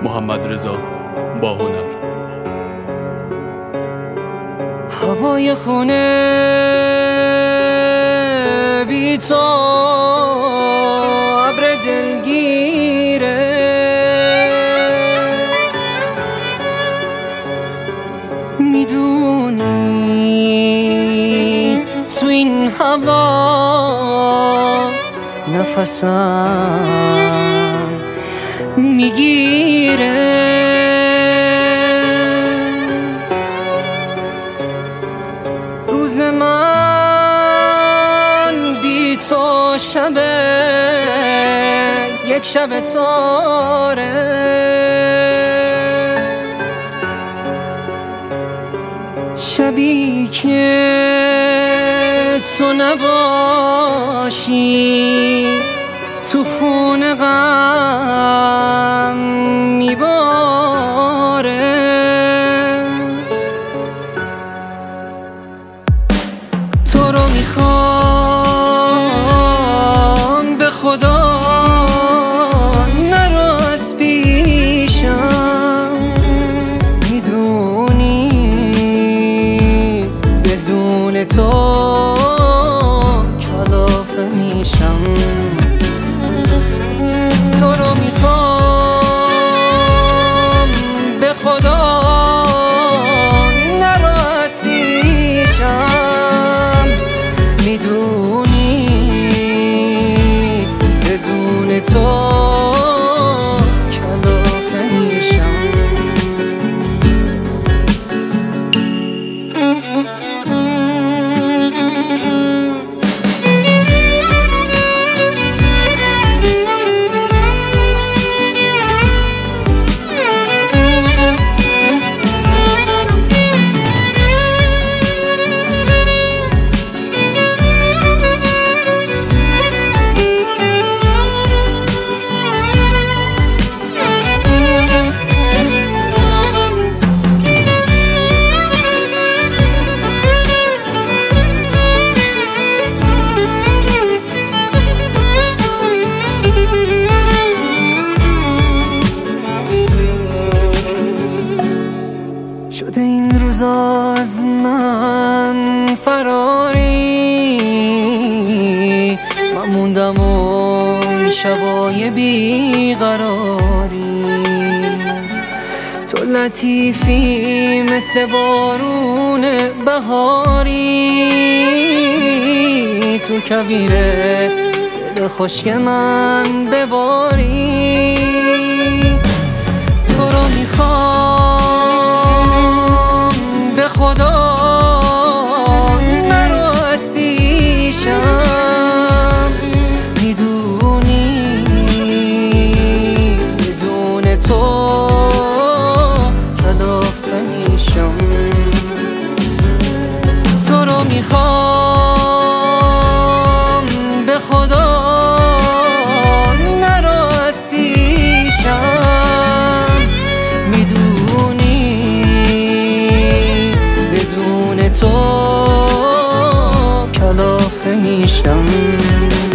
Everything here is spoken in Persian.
محمدرضا باهنر. هوای خونه بی تو ابر دلگیره، میدونی تو این هوا نفسم میگیره. روز من بی تو شبه یک شب تاره، شبی که تو نباشی تو خون غم میباره. تو رو میخوام به خدا نرو از پیشم، میدونی بدون تو کلافه میشم. تو رو میخوام به خدا نرو از پیشم، میدونی بدون تو کلافه میشم. شده این روزا از من فراری، من موندم و این شبای بیقراری. تو لطیفی مثل بارون بهاری، تو کویره دل خشک من بباری. تو رو میخوام به خدا نرو از پیشم، میدونی بدون تو کلافه میشم. تو رو میخوام به خدا نرو از پیشم، میدونی بدون تو کلافه میشم.